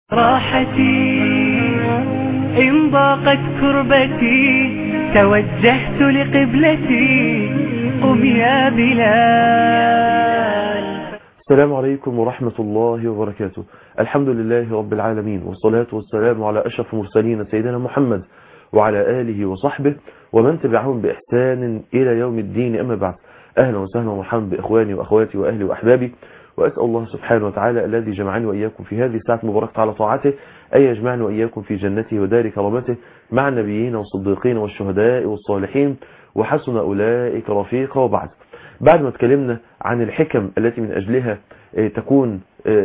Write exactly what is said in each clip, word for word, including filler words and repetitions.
راحتي إن ضاقت كربتي توجهت لقبلتي قم يا بلال. السلام عليكم ورحمة الله وبركاته. الحمد لله رب العالمين، والصلاة والسلام على أشرف المرسلين سيدنا محمد وعلى آله وصحبه ومن تبعهم بإحسان إلى يوم الدين. أما بعد، أهلا وسهلا ومرحبا بإخواني وأخواتي وأهلي وأحبابي، وأسأل الله سبحانه وتعالى الذي جمعني وإياكم في هذه الساعة المباركة على طاعته أن يجمعني وإياكم في جنته ودار كرامته مع النبيين والصديقين والشهداء والصالحين وحسن أولئك رفيقا. وبعد بعد ما تكلمنا عن الحكم التي من أجلها تكون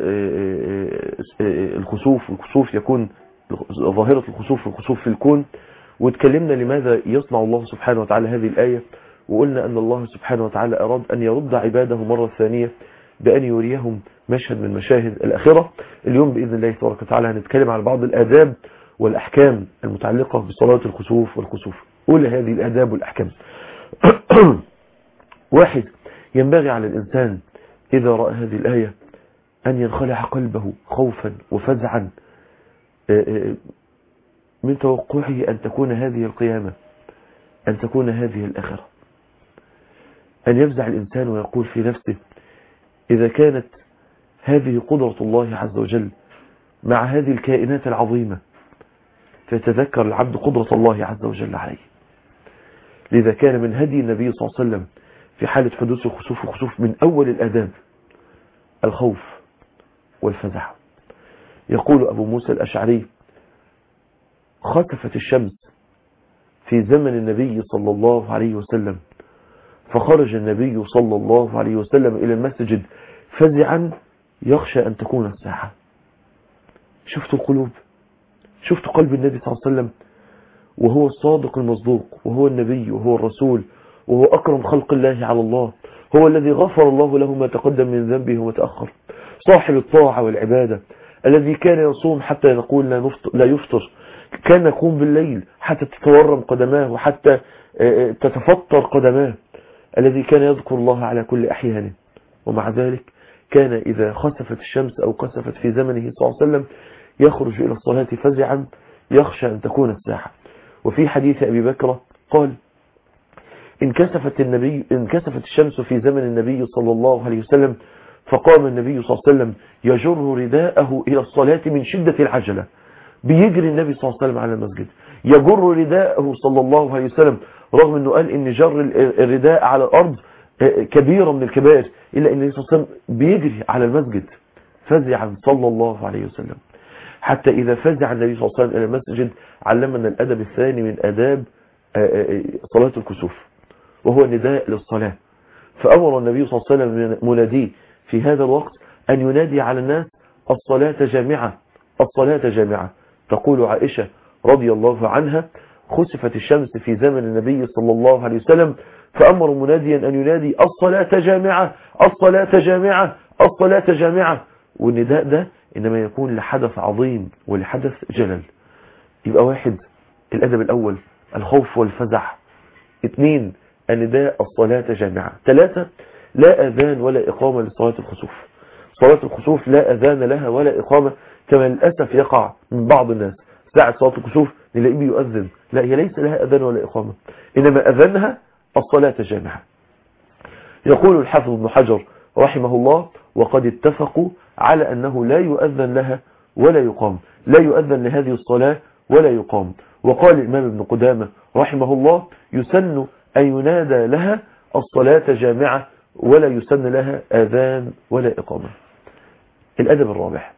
الخسوف الخسوف يكون ظاهرة الخسوف الخسوف في الكون، وتكلمنا لماذا يصنع الله سبحانه وتعالى هذه الآية، وقلنا أن الله سبحانه وتعالى أراد أن يرد عباده مرة ثانية بأن يريهم مشهد من مشاهد الآخرة. اليوم بإذن الله تبارك وتعالى هنتكلم عن بعض الآداب والأحكام المتعلقة بصلاة الخسوف والكسوف. أولى هذه الآداب والأحكام: واحد، ينبغي على الإنسان إذا رأى هذه الآية أن ينخلع قلبه خوفا وفزعا من توقعه أن تكون هذه القيامة، أن تكون هذه الآخرة. أن يفزع الإنسان ويقول في نفسه: إذا كانت هذه قدرة الله عز وجل مع هذه الكائنات العظيمة، فيتذكر العبد قدرة الله عز وجل عليه. لذا كان من هدي النبي صلى الله عليه وسلم في حالة حدوث الخسوف وخسوف من أول الآداب الخوف والفزع. يقول أبو موسى الأشعري: خسفت الشمس في زمن النبي صلى الله عليه وسلم، فخرج النبي صلى الله عليه وسلم إلى المسجد فزعا يخشى أن تكون الساعة. شفتوا القلوب، شفتوا قلب النبي صلى الله عليه وسلم، وهو الصادق المصدوق، وهو النبي وهو الرسول وهو أكرم خلق الله على الله، هو الذي غفر الله له ما تقدم من ذنبه وما تأخر، صاحب الطاعة والعبادة، الذي كان يصوم حتى نقول لا, لا يفطر، كان يقوم بالليل حتى تتورم قدماه وحتى تتفطر قدماه، الذي كان يذكر الله على كل أحيانه. ومع ذلك كان إذا خسفت الشمس أو كسفت في زمنه صلى الله عليه وسلم يخرج إلى الصلاة فزعا يخشى أن تكون الساعة. وفي حديث أبي بكر قال: إن كسفت, النبي إن كسفت الشمس في زمن النبي صلى الله عليه وسلم، فقام النبي صلى الله عليه وسلم يجر رداءه إلى الصلاة من شدة العجلة. بيجري النبي صلى الله عليه وسلم على المسجد يجر رداءه صلى الله عليه وسلم، رغم أنه قال إن جر الرداء على الأرض كبيرة من الكبائر، إلا أن النبي صلى الله عليه وسلم بيجري على المسجد فزعا صلى الله عليه وسلم. حتى إذا فزع النبي صلى الله عليه وسلم إلى المسجد علمنا الأدب الثاني من أداب صلاة الكسوف، وهو النداء للصلاة. فأمر النبي صلى الله عليه وسلم مناديه في هذا الوقت أن ينادي على الناس: الصلاة جامعة، الصلاة جامعة. تقول عائشة رضي الله عنها: خسفت الشمس في زمن النبي صلى الله عليه وسلم، فأمر مناديا أن ينادي: الصلاة جامعة، الصلاة جامعة، الصلاة جامعة. والنداء ده إنما يكون لحدث عظيم ولحدث جلل. يبقى واحد، الأدب الأول الخوف والفزع. اثنين، النداء الصلاة جامعة. ثلاثة، لا أذان ولا إقامة لصلاة الخسوف. صلاة الخسوف لا أذان لها ولا إقامة، كما للأسف يقع من بعض الناس ساعة صلاة الكسوف نلاقيه بيؤذن. لا، هي ليس لها أذان ولا إقامة، إنما أذانها الصلاة جامعة. يقول الحافظ ابن حجر رحمه الله: وقد اتفقوا على أنه لا يؤذن لها ولا يقام، لا يؤذن لهذه الصلاة ولا يقام. وقال الإمام ابن قدامة رحمه الله: يسن أن ينادى لها الصلاة جامعة ولا يسن لها آذان ولا إقامة. الأدب الرابع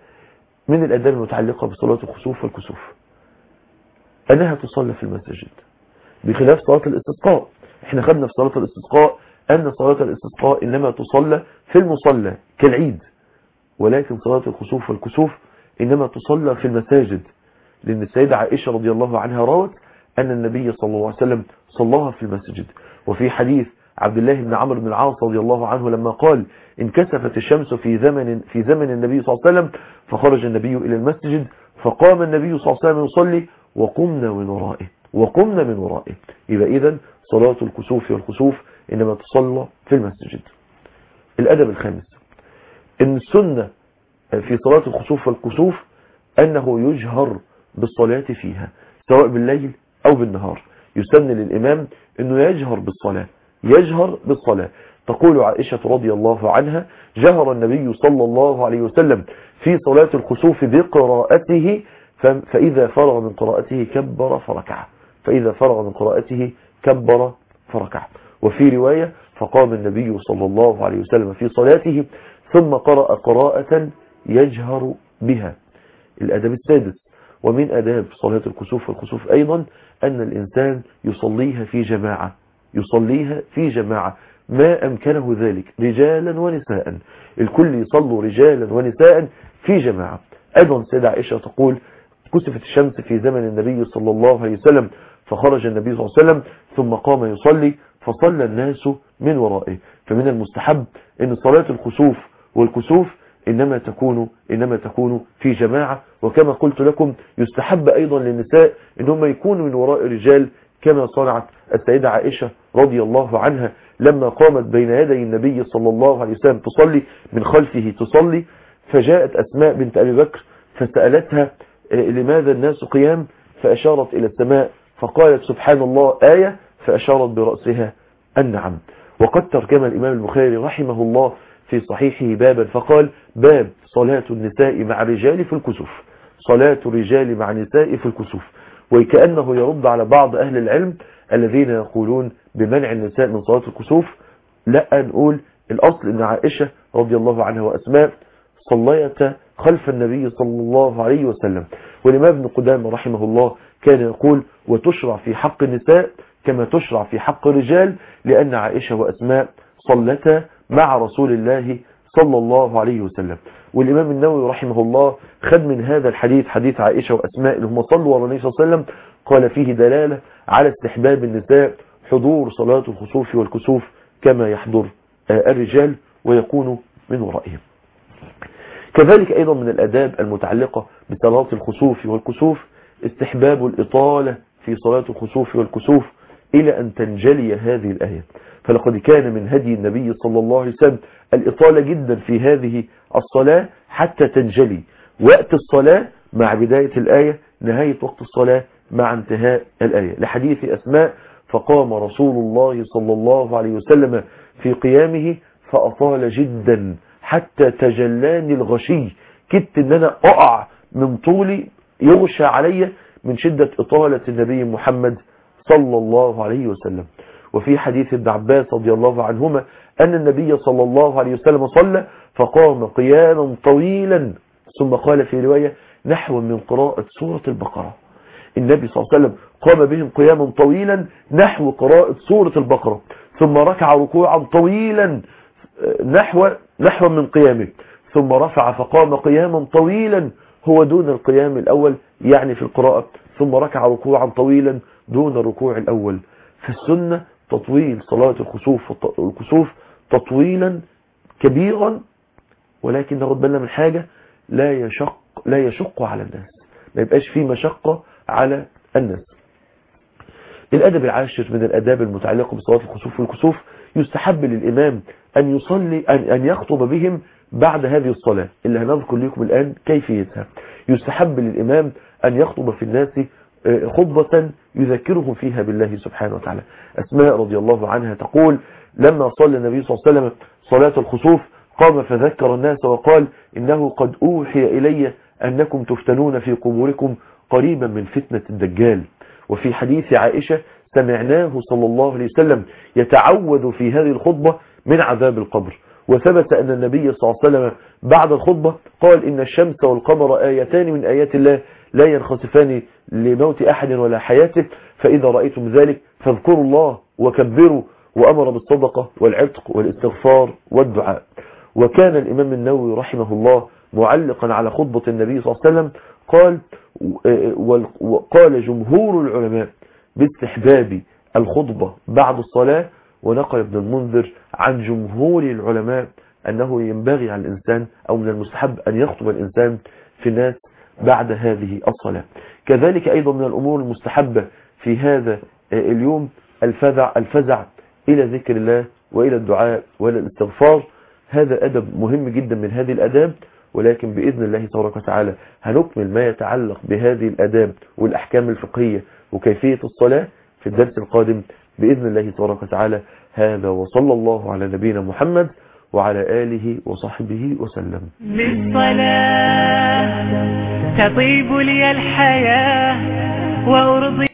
من الأداب المتعلقة بصلاة الخسوف والكسوف أنها تصلى في المساجد، بخلاف صلاة الاستسقاء. احنا خدنا في صلاة الاستسقاء أن صلاة الاستسقاء إنما تصلى في المصلى كالعيد، ولكن صلاة الخسوف والكسوف إنما تصلى في المساجد، لأن السيدة عائشة رضي الله عنها روت أن النبي صلى الله عليه وسلم صلاها في المسجد. وفي حديث عبد الله بن عمرو بن العاص رضي الله عنه لما قال: انكسفت الشمس في زمن في زمن النبي صلى الله عليه وسلم، فخرج النبي إلى المسجد، فقام النبي صلى الله عليه وسلم يصلي وقمنا من ورائه وقمنا من ورائه. يبقى إذن صلاة الكسوف والخسوف إنما تصلى في المسجد. الأدب الخامس: إن السنة في صلاة الخسوف والكسوف أنه يجهر بالصلاة فيها سواء بالليل أو بالنهار. يسن للإمام أنه يجهر بالصلاة يجهر بالصلاة تقول عائشة رضي الله عنها: جهر النبي صلى الله عليه وسلم في صلاة الخسوف بقراءته فإذا فرغ من قراءته كبر فركع فإذا فرغ من قراءته كبر فركع. وفي رواية: فقام النبي صلى الله عليه وسلم في صلاته ثم قرأ قراءة يجهر بها. الأدب السادس ومن أداب صلاة الكسوف والكسوف أيضا أن الإنسان يصليها في جماعة يصليها في جماعة ما أمكنه ذلك رجالا ونساء. الكل يصلوا رجالا ونساء في جماعة. أيضا سيدة عائشة تقول: كسفت الشمس في زمن النبي صلى الله عليه وسلم فخرج النبي صلى الله عليه وسلم ثم قام يصلي فصلى الناس من ورائه. فمن المستحب أن صلاة الخسوف والكسوف إنما تكون إنما تكون في جماعة. وكما قلت لكم يستحب أيضا للنساء إنهم يكونوا من وراء الرجال كما صنعت السيدة عائشة رضي الله عنها لما قامت بين يدي النبي صلى الله عليه وسلم تصلي من خلفه تصلي، فجاءت أسماء بنت أبي بكر فسألتها: لماذا الناس قيام؟ فأشارت إلى السماء فقالت: سبحان الله آية، فأشارت برأسها النعم. وقد ترجم الإمام البخاري رحمه الله في صحيحه بابا فقال: باب صلاة النساء مع الرجال في الكسوف صلاة الرجال مع النساء في الكسوف. وكأنه يرد على بعض أهل العلم الذين يقولون بمنع النساء من صلاة الكسوف. لا، نقول الأصل أن عائشة رضي الله عنها وأسماء صليتا خلف النبي صلى الله عليه وسلم. والإمام ابن قدامة رحمه الله كان يقول: وتشرع في حق النساء كما تشرع في حق الرجال، لأن عائشة وأسماء صلتا مع رسول الله صلى الله عليه وسلم. والإمام النووي رحمه الله خد من هذا الحديث حديث عائشة وأسماء اللي هم صلوا على النبي صلى الله عليه وسلم قال فيه دلالة على استحباب النساء حضور صلاة الخسوف والكسوف كما يحضر الرجال ويكون من ورائهم. كذلك أيضا من الأداب المتعلقة بصلاة الخسوف والكسوف استحباب الإطالة في صلاة الخسوف والكسوف إلى أن تنجلي هذه الآية. فلقد كان من هدي النبي صلى الله عليه وسلم الإطالة جدا في هذه الصلاة حتى تنجلي وقت الصلاة مع بداية الآية، نهاية وقت الصلاة مع انتهاء الآية. لحديث أسماء: فقام رسول الله صلى الله عليه وسلم في قيامه فأطال جدا حتى تجلاني الغشي، كدت ان انا اقع من طولي يغشى علي من شدة اطالة النبي محمد صلى الله عليه وسلم. وفي حديث ابن عباس رضي الله عنهما ان النبي صلى الله عليه وسلم صلى فقام قياما طويلا ثم قال في رواية نحو من قراءة سورة البقرة. النبي صلى الله عليه وسلم قام بهم قياما طويلا نحو قراءة سورة البقرة، ثم ركع ركوعا طويلا نحو نحو من قيامه، ثم رفع فقام قياما طويلا هو دون القيام الأول يعني في القراءة، ثم ركع ركوعا طويلا دون الركوع الأول. فالسنة تطويل صلاة الخسوف والكسوف تطويلا كبيرا، ولكن ناخد بالنا من حاجة: لا يشق لا يشق على الناس، ما يبقاش فيه مشقة على الناس. الأدب العاشر من الأداب المتعلقة بصلاة الخسوف والكسوف يستحب للإمام أن يصلي أن, أن يخطب بهم بعد هذه الصلاة اللي هنذكر لكم الآن كيفيتها. يستحب للإمام أن يخطب في الناس خطبة يذكرهم فيها بالله سبحانه وتعالى. أسماء رضي الله عنها تقول: لما صلى النبي صلى الله عليه وسلم صلاة الخسوف قام فذكر الناس وقال: إنه قد أوحي إلي أنكم تفتنون في قبوركم قريبا من فتنة الدجال. وفي حديث عائشة: سمعناه صلى الله عليه وسلم يتعوذ في هذه الخطبة من عذاب القبر. وثبت أن النبي صلى الله عليه وسلم بعد الخطبة قال: إن الشمس والقمر آيتان من آيات الله لا ينخسفان لموت أحد ولا حياته، فإذا رأيتم ذلك فاذكروا الله وكبروا، وأمر بالصدقة والعتق والاستغفار والدعاء. وكان الإمام النووي رحمه الله معلقا على خطبة النبي صلى الله عليه وسلم قال: وقال جمهور العلماء باستحباب الخطبة بعد الصلاة. ونقل ابن المنذر عن جمهور العلماء أنه ينبغي على الإنسان أو من المستحب أن يخطب الإنسان في الناس بعد هذه الصلاة. كذلك أيضا من الأمور المستحبة في هذا اليوم الفزع, الفزع إلى ذكر الله وإلى الدعاء وإلى الاستغفار. هذا أدب مهم جدا من هذه الأداب، ولكن بإذن الله تبارك وتعالى هنكمل ما يتعلق بهذه الآداب والأحكام الفقهية وكيفية الصلاة في الدرس القادم بإذن الله تبارك وتعالى. هذا وصلى الله على نبينا محمد وعلى آله وصحبه وسلم. للصلاة تطيب لي الحياة وأرضي